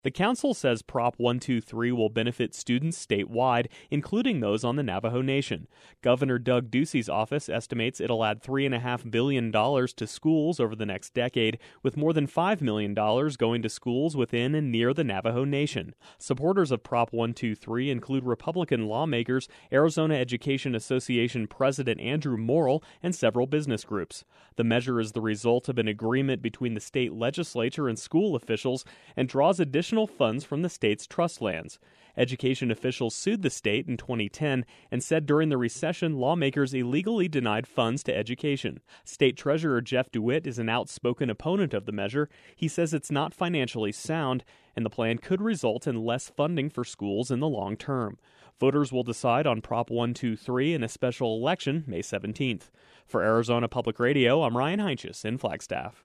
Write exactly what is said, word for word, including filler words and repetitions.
The council says Prop one twenty-three will benefit students statewide, including those on the Navajo Nation. Governor Doug Ducey's office estimates it'll add three point five billion dollars to schools over the next decade, with more than five million dollars going to schools within and near the Navajo Nation. Supporters of Prop one twenty-three include Republican lawmakers, Arizona Education Association President Andrew Morrill, and several business groups. The measure is the result of an agreement between the state legislature and school officials and draws additional funds from the state's trust lands. Education officials sued the state in twenty ten and said during the recession lawmakers illegally denied funds to education. State Treasurer Jeff DeWitt is an outspoken opponent of the measure. He says it's not financially sound, and the plan could result in less funding for schools in the long term. Voters will decide on Prop one twenty-three in a special election May seventeenth. For Arizona Public Radio, I'm Ryan Heinches in Flagstaff.